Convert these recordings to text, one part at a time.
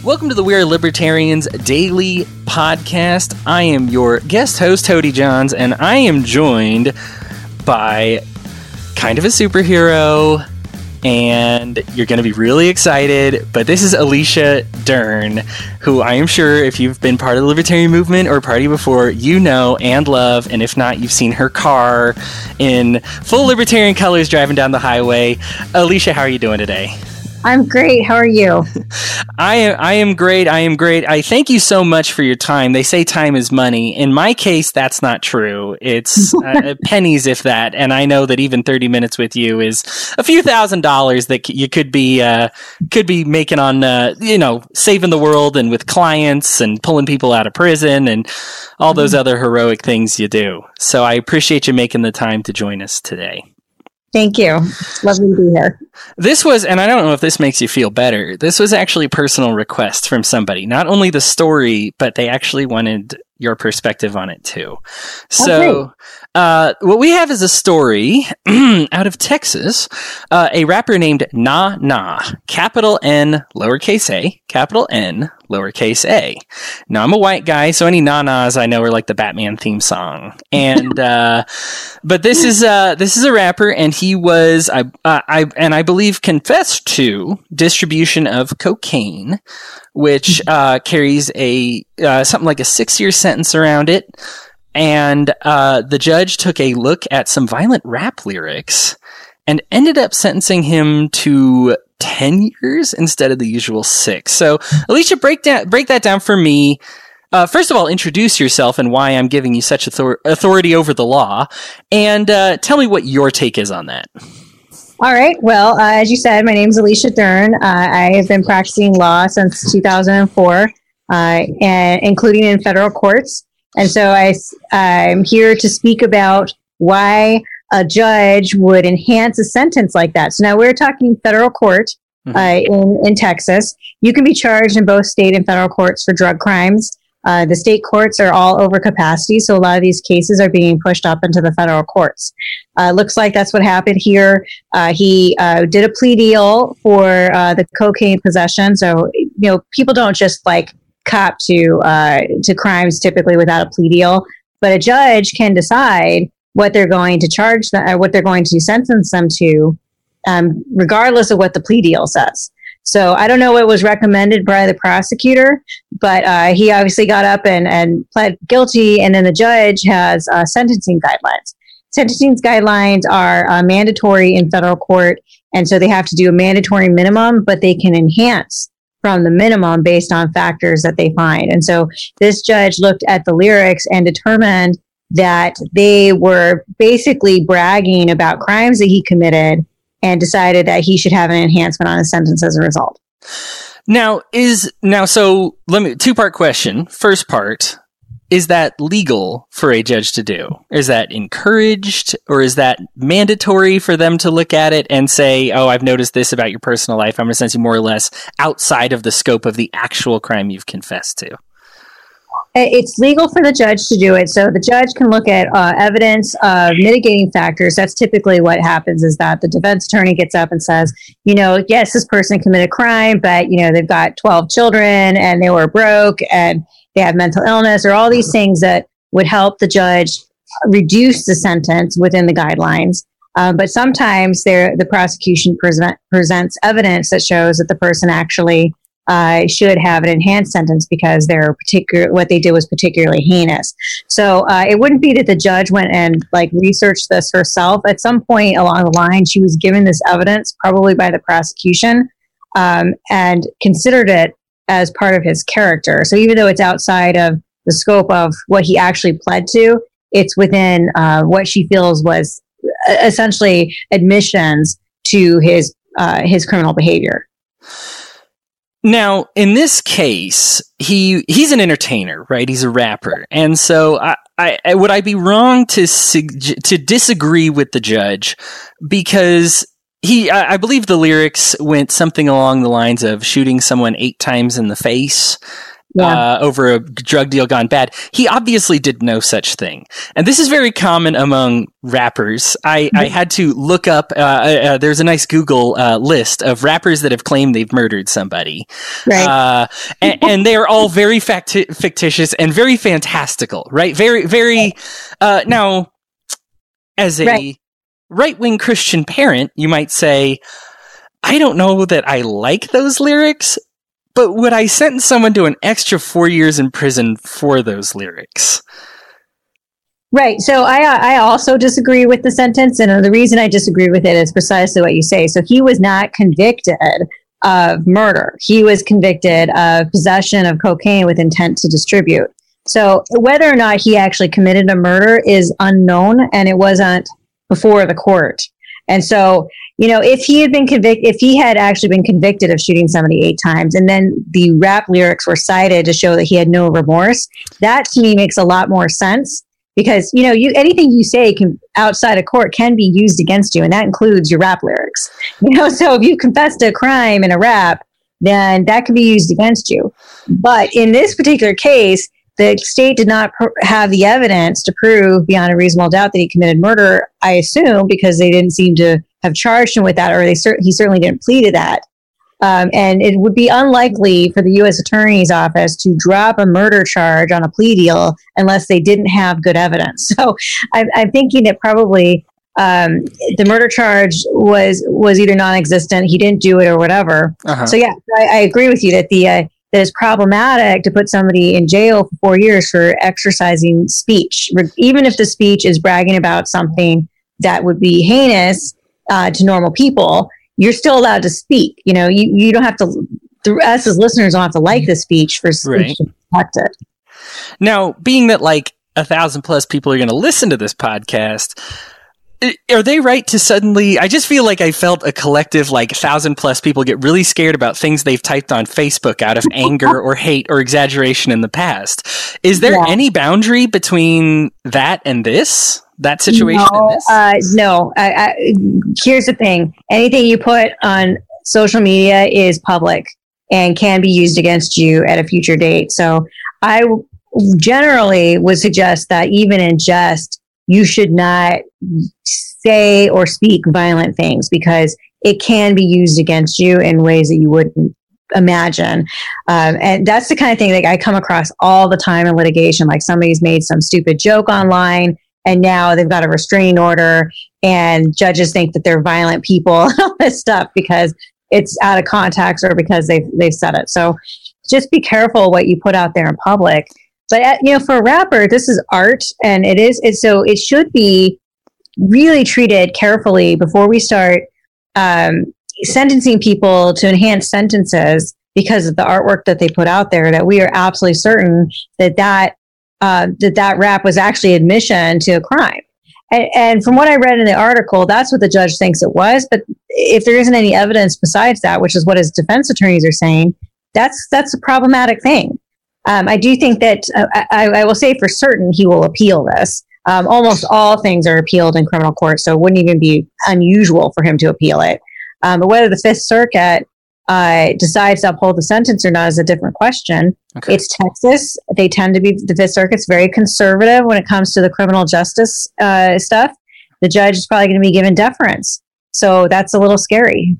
Welcome to the We Are Libertarians Daily Podcast. I am your guest host, Hody Johns, and I am joined by kind of a superhero, and you're going to be really excited, but this is Alicia Dern, who I am sure if you've been part of the libertarian movement or party before, you know and love, and if not, you've seen her car in full libertarian colors driving down the highway. Alicia, how are you doing today? I'm great. How are you? I am great. I thank you so much for your time. They say time is money. In my case, that's not true. It's pennies, if that. And I know that even 30 minutes with you is a few $1,000s that you could be making on, saving the world and with clients and pulling people out of prison and all those other heroic things you do. So I appreciate you making the time to join us today. Thank you. It's lovely to be here. This was, and I don't know if this makes you feel better, this was actually a personal request from somebody. Not only the story, but they actually wanted your perspective on it too. So, what we have is a story out of Texas. A rapper named Nah Nah, capital N, lowercase a, capital N, lowercase a. Now, I'm a white guy, so any Nah Nahs I know are like the Batman theme song. And, but this is a rapper, and he was, I believe, confessed to distribution of cocaine, which carries a something like a 6-year sentence around it. And the judge took a look at some violent rap lyrics and ended up sentencing him to 10 years instead of the usual 6. So, Alicia, break that down for me. First of all, introduce yourself and why I'm giving you such authority over the law, and tell me what your take is on that. All right. Well, as you said, my name is Alicia Dern. I have been practicing law since 2004, and including in federal courts. And so I'm here to speak about why a judge would enhance a sentence like that. So now we're talking federal court in Texas. You can be charged in both state and federal courts for drug crimes. The state courts are all over capacity, so a lot of these cases are being pushed up into the federal courts. Looks like that's what happened here. He did a plea deal for the cocaine possession. So, people don't just cop to crimes typically without a plea deal, but a judge can decide what they're going to charge them, or what they're going to sentence them to, regardless of what the plea deal says. So I don't know what was recommended by the prosecutor, but he obviously got up and pled guilty, and then the judge has sentencing guidelines. Sentencing guidelines are mandatory in federal court, and so they have to do a mandatory minimum, but they can enhance from the minimum based on factors that they find. And so this judge looked at the lyrics and determined that they were basically bragging about crimes that he committed, and decided that he should have an enhancement on his sentence as a result. So let me, 2-part question. First part, is that legal for a judge to do? Is that encouraged, or is that mandatory for them to look at it and say, oh, I've noticed this about your personal life, I'm going to sentence you more or less outside of the scope of the actual crime you've confessed to? It's legal for the judge to do it. So the judge can look at evidence of mitigating factors. That's typically what happens, is that the defense attorney gets up and says, yes, this person committed a crime, but, they've got 12 children and they were broke and they have mental illness, or all these things that would help the judge reduce the sentence within the guidelines. But sometimes the prosecution presents evidence that shows that the person actually should have an enhanced sentence because what they did was particularly heinous. So it wouldn't be that the judge went and researched this herself. At some point along the line, she was given this evidence, probably by the prosecution, and considered it as part of his character. So even though it's outside of the scope of what he actually pled to, it's within what she feels was essentially admissions to his criminal behavior. Now, in this case, he's an entertainer, right? He's a rapper. And so would I be wrong to disagree with the judge? Because I believe the lyrics went something along the lines of shooting someone 8 times in the face. over a drug deal gone bad. He obviously did no such thing. And this is very common among rappers. I had to look up, there's a nice Google list of rappers that have claimed they've murdered somebody. Right. And they are all very fictitious and very fantastical, right? Very, very, now, as a right-wing Christian parent, you might say, I don't know that I like those lyrics, but would I sentence someone to an extra 4 years in prison for those lyrics? Right. So I also disagree with the sentence. And the reason I disagree with it is precisely what you say. So he was not convicted of murder. He was convicted of possession of cocaine with intent to distribute. So whether or not he actually committed a murder is unknown, and it wasn't before the court. And so, if he had been if he had actually been convicted of shooting somebody 8 times, and then the rap lyrics were cited to show that he had no remorse, that to me makes a lot more sense, because, anything you say outside of court can be used against you, and that includes your rap lyrics. So if you confess to a crime in a rap, then that can be used against you. But in this particular case, the state did not have the evidence to prove beyond a reasonable doubt that he committed murder, I assume, because they didn't seem to have charged him with that, or he certainly didn't plead to that. And it would be unlikely for the U.S. Attorney's Office to drop a murder charge on a plea deal unless they didn't have good evidence. So I'm thinking that probably the murder charge was either non-existent, he didn't do it, or whatever. Uh-huh. So yeah, I agree with you that that it's problematic to put somebody in jail for 4 years for exercising speech, even if the speech is bragging about something that would be heinous to normal people. You're still allowed to speak. You don't have to. Us as listeners don't have to like the speech for speech to protect it. Now, being that 1,000+ people are going to listen to this podcast, are they right to suddenly? I just feel like I felt a collective 1,000+ people get really scared about things they've typed on Facebook out of anger or hate or exaggeration in the past. Is there any boundary between that and that situation? No. Here's the thing: anything you put on social media is public and can be used against you at a future date. So I generally would suggest that even in jest, you should not say or speak violent things, because it can be used against you in ways that you wouldn't imagine. And that's the kind of thing that I come across all the time in litigation. Like somebody's made some stupid joke online, and now they've got a restraining order, and judges think that they're violent people and all this stuff because it's out of context or because they've said it. So just be careful what you put out there in public. But for a rapper, this is art, and so it should be really treated carefully before we start sentencing people to enhanced sentences because of the artwork that they put out there. That we are absolutely certain that rap was actually admission to a crime. And from what I read in the article, that's what the judge thinks it was. But if there isn't any evidence besides that, which is what his defense attorneys are saying, that's a problematic thing. I do think that I will say for certain he will appeal this. Almost all things are appealed in criminal court, so it wouldn't even be unusual for him to appeal it. But whether the Fifth Circuit decides to uphold the sentence or not is a different question. Okay. It's Texas. The Fifth Circuit's very conservative when it comes to the criminal justice stuff. The judge is probably going to be given deference. So that's a little scary.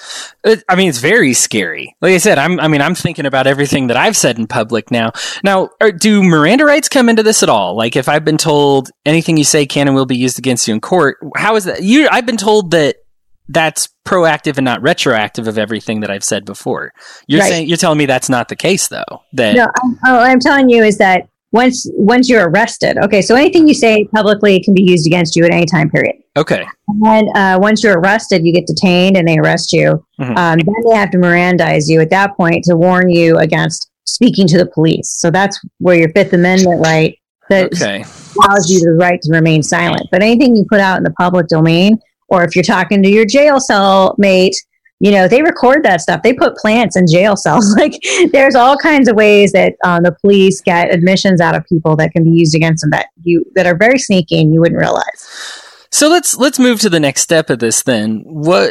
It's very scary. Like I said, I'm thinking about everything that I've said in public now. Now, do Miranda rights come into this at all? Like, if I've been told anything you say can and will be used against you in court, how is that? I've been told that that's proactive and not retroactive of everything that I've said before. You're telling me that's not the case, though. No, I'm telling you is that once you're arrested, okay, so anything you say publicly can be used against you at any time period. Okay. And once you're arrested, you get detained and they arrest you. Mm-hmm. Then they have to Mirandize you at that point to warn you against speaking to the police. So that's where your Fifth Amendment right that allows you the right to remain silent. But anything you put out in the public domain, or if you're talking to your jail cell mate, they record that stuff. They put plants in jail cells. Like, there's all kinds of ways that the police get admissions out of people that can be used against them that are very sneaky and you wouldn't realize. So let's move to the next step of this then. What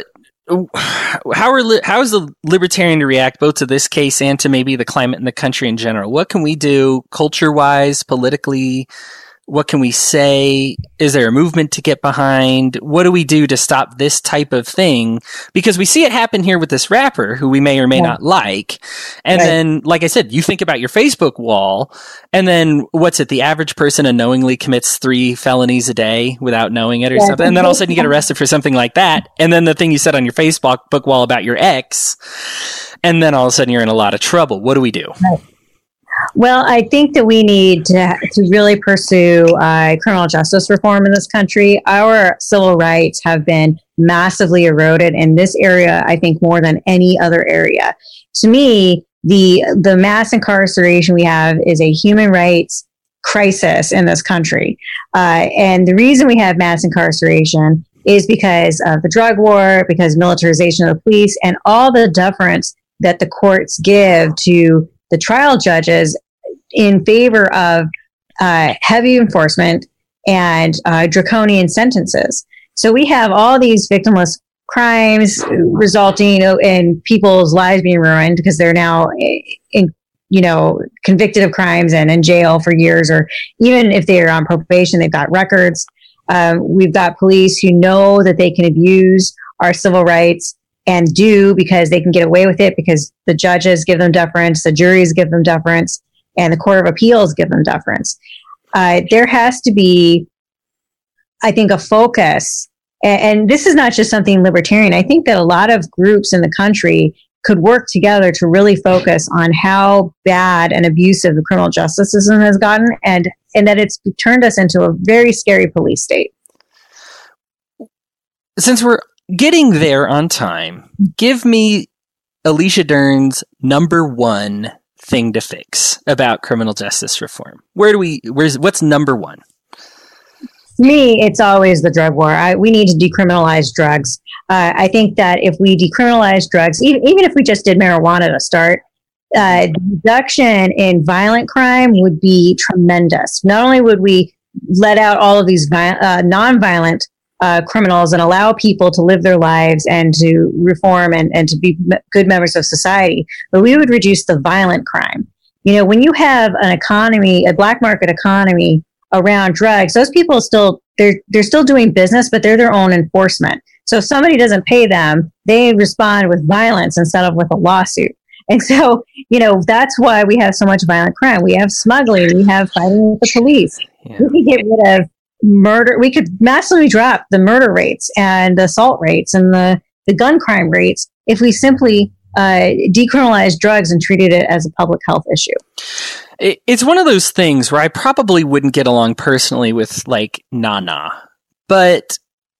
how is the libertarian to react both to this case and to maybe the climate in the country in general? What can we do culture-wise, politically? What can we say? Is there a movement to get behind? What do we do to stop this type of thing? Because we see it happen here with this rapper who we may or may not like. And then, like I said, you think about your Facebook wall, and then what's it? The average person unknowingly commits 3 felonies a day without knowing it or something. And then all of a sudden you get arrested for something like that. And then the thing you said on your Facebook wall about your ex, and then all of a sudden you're in a lot of trouble. What do we do? Well, I think that we need to really pursue criminal justice reform in this country. Our civil rights have been massively eroded in this area, I think, more than any other area. To me, the mass incarceration we have is a human rights crisis in this country. And the reason we have mass incarceration is because of the drug war, because militarization of the police, and all the deference that the courts give to the trial judges in favor of heavy enforcement and draconian sentences. So we have all these victimless crimes resulting in people's lives being ruined because they're now convicted of crimes and in jail for years, or even if they're on probation, they've got records. We've got police who know that they can abuse our civil rights and do because they can get away with it because the judges give them deference, the juries give them deference, and the Court of Appeals give them deference. There has to be, I think, a focus, and this is not just something libertarian. I think that a lot of groups in the country could work together to really focus on how bad and abusive the criminal justice system has gotten, and that it's turned us into a very scary police state. Since we're getting there on time, give me Alicia Dern's number one thing to fix about criminal justice reform. What's number one? Me, it's always the drug war. We need to decriminalize drugs. I think that if we decriminalize drugs, even if we just did marijuana to start, the reduction in violent crime would be tremendous. Not only would we let out all of these nonviolent criminals and allow people to live their lives and to reform and to be good members of society, but we would reduce the violent crime. When you have an economy, a black market economy around drugs, those people they're still doing business, but they're their own enforcement. So if somebody doesn't pay them, they respond with violence instead of with a lawsuit. And so, that's why we have so much violent crime. We have smuggling, we have fighting with the police. Yeah. We can get rid of murder. We could massively drop the murder rates and the assault rates and the gun crime rates if we simply decriminalized drugs and treated it as a public health issue. It's one of those things where I probably wouldn't get along personally with Nana, but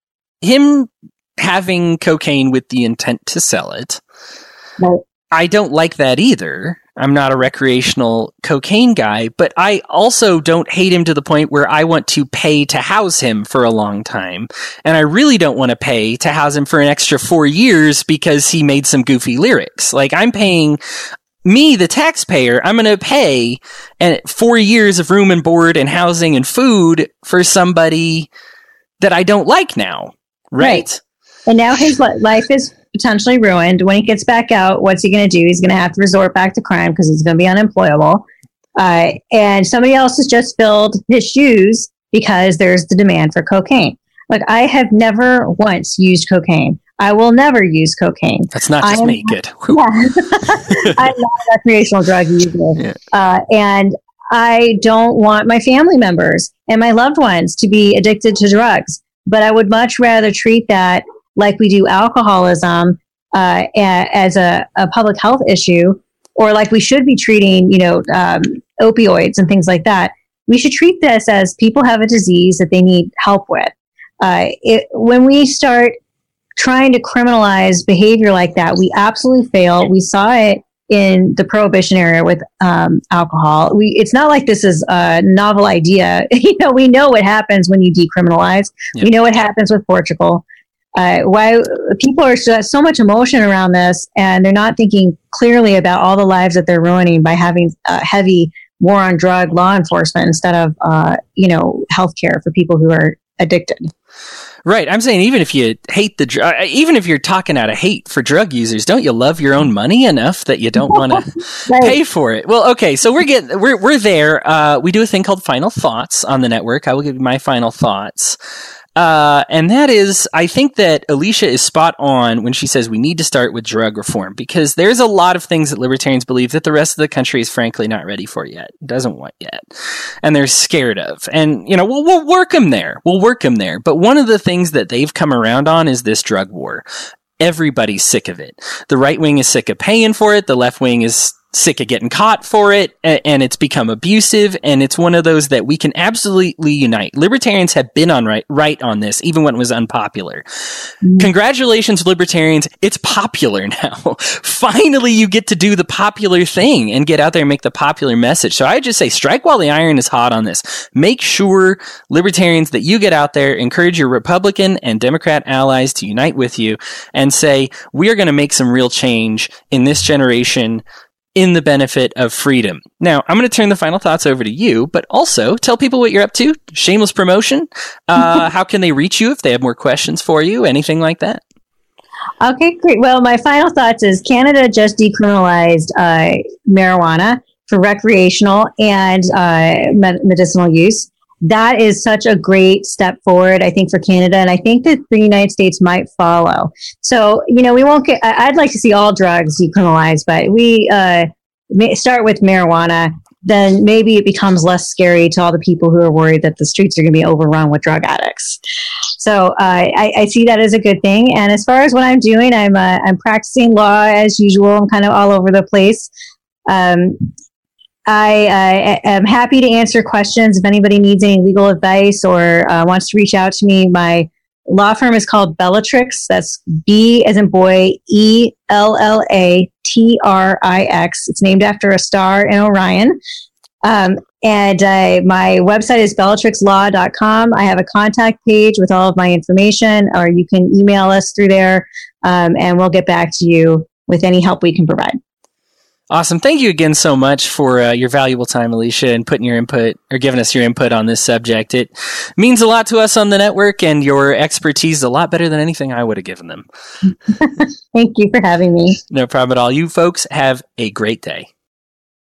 him having cocaine with the intent to sell it, right. I don't like that either. I'm not a recreational cocaine guy, but I also don't hate him to the point where I want to pay to house him for a long time. And I really don't want to pay to house him for an extra 4 years because he made some goofy lyrics. I'm paying me, the taxpayer, I'm going to pay 4 years of room and board and housing and food for somebody that I don't like now. Right. And now his life is potentially ruined. When he gets back out, what's he going to do? He's going to have to resort back to crime because he's going to be unemployable. And somebody else has just filled his shoes because there's the demand for cocaine. I have never once used cocaine. I will never use cocaine. That's not just me. Good. Yeah. I'm not a recreational drug user. Yeah. And I don't want my family members and my loved ones to be addicted to drugs. But I would much rather treat that like we do alcoholism as a public health issue, or like we should be treating, opioids and things like that. We should treat this as people have a disease that they need help with. When we start trying to criminalize behavior like that, we absolutely fail. We saw it in the prohibition era with alcohol. It's not like this is a novel idea. We know what happens when you decriminalize. Yep. We know what happens with Portugal. Why people are so much emotion around this, and they're not thinking clearly about all the lives that they're ruining by having heavy war on drug law enforcement instead of healthcare for people who are addicted. Right. I'm saying even if you hate even if you're talking out of hate for drug users, don't you love your own money enough that you don't want to pay for it? Well, okay. So we're there. We do a thing called Final Thoughts on the network. I will give you my final thoughts. And that is, I think that Alicia is spot on when she says we need to start with drug reform, because there's a lot of things that libertarians believe that the rest of the country is frankly not ready for yet, doesn't want yet, and they're scared of. And, we'll work them there. But one of the things that they've come around on is this drug war. Everybody's sick of it. The right wing is sick of paying for it. The left wing is sick of getting caught for it, and it's become abusive, and it's one of those that we can absolutely unite. Libertarians have been right on this, even when it was unpopular. Congratulations, libertarians. It's popular now. Finally, you get to do the popular thing and get out there and make the popular message. So I just say strike while the iron is hot on this. Make sure, libertarians, that you get out there, encourage your Republican and Democrat allies to unite with you and say, we are going to make some real change in this generation in the benefit of freedom. Now, I'm going to turn the final thoughts over to you, but also tell people what you're up to. Shameless promotion. How can they reach you if they have more questions for you? Anything like that? Okay, great. Well, my final thoughts is Canada just decriminalized marijuana for recreational and medicinal use. That is such a great step forward, I think, for Canada. And I think that the United States might follow. So, we won't I'd like to see all drugs decriminalized, but we start with marijuana. Then maybe it becomes less scary to all the people who are worried that the streets are going to be overrun with drug addicts. So I see that as a good thing. And as far as what I'm doing, I'm practicing law as usual. I'm kind of all over the place. I am happy to answer questions if anybody needs any legal advice or wants to reach out to me. My law firm is called Bellatrix. That's B as in boy, ELLATRIX. It's named after a star in Orion. And my website is bellatrixlaw.com. I have a contact page with all of my information, or you can email us through there, and we'll get back to you with any help we can provide. Awesome. Thank you again so much for your valuable time, Alicia, and putting your input or giving us your input on this subject. It means a lot to us on the network, and your expertise is a lot better than anything I would have given them. Thank you for having me. No problem at all. You folks have a great day.